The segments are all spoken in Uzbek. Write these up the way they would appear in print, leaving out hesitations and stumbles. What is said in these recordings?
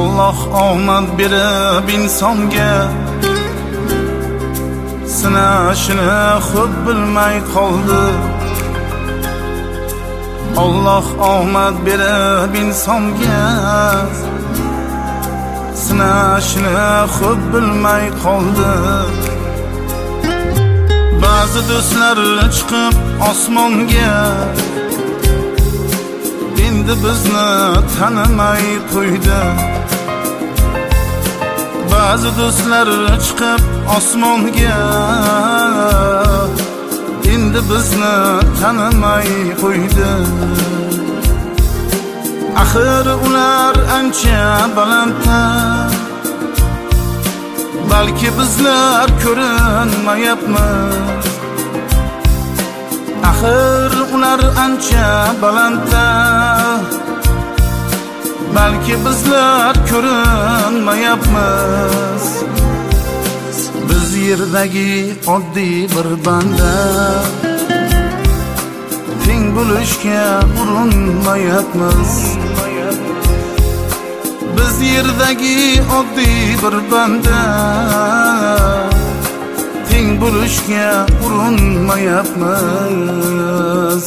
Allah omad berib insonga sinashini xo'p bilmay qoldi. Allah omad berib insonga sinashini xo'p bilmay qoldi. Ba'zi do'stlar chiqib osmonga endi bizni tanimay qo'ydi. Ba'zi do'stlar chiqib osmonga endi bizni tanimay qo'ydi. Axir ular ancha balandda, balki bizlar ko'rinmayapmiz. Axir ular ancha balandda, balki bizlar ko'rinmayapmiz. Biz yerdagi oddiy bir banda, teng bo'lishga urinmayapmiz. Biz yerdagi oddiy bir banda, teng bo'lishga urinmayapmiz.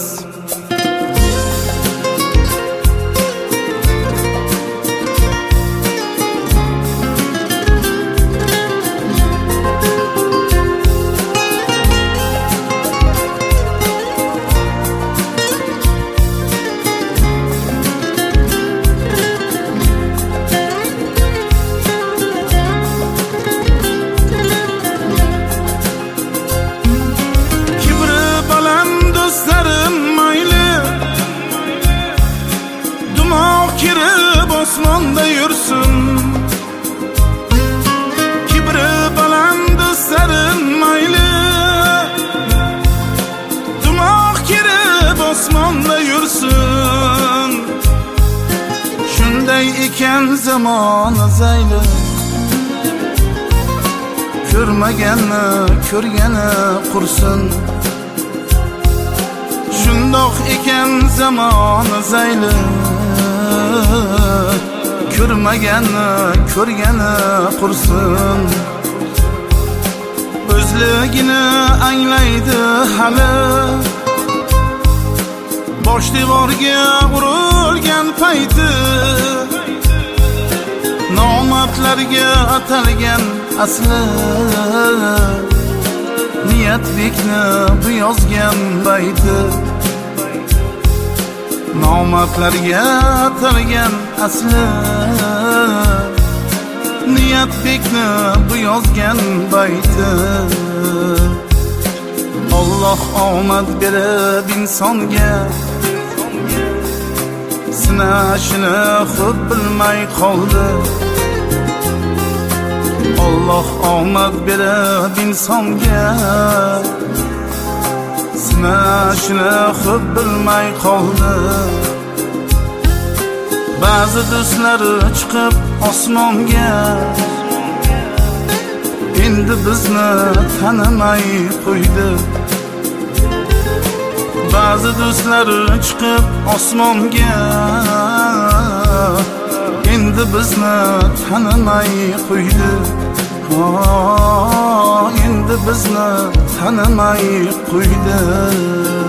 Kirib osmonda yursin, kibri baland do'stlarim mayli. Dumoq kirib osmonda yursin, shunday ekan zamon zayli. Ko'rmaganni ko'rgani qursin, shundoq ekan zamon zayli. Ko'rmaganni ko'rgani qursin, o'zligini anglaydi hali. Bosh devorga urilgan payti, nomardlarga atalgan asli. Niyatbekni bu yozgan bayti, nomardlarga atalgan asli. Niyatbekni bu yozgan bayti. Allah omad berib insonga sinashini xo'p bilmay qoldi. Allah omad berib insonga sinashini xo'p bilmay qoldi. Ba'zi do'stlar chiqib osmonga endi bizni tanimay qo'ydi. Ba'zi do'stlar chiqib osmonga endi bizni tanimay qo'ydi. Endi bizni tanimay qo'ydi.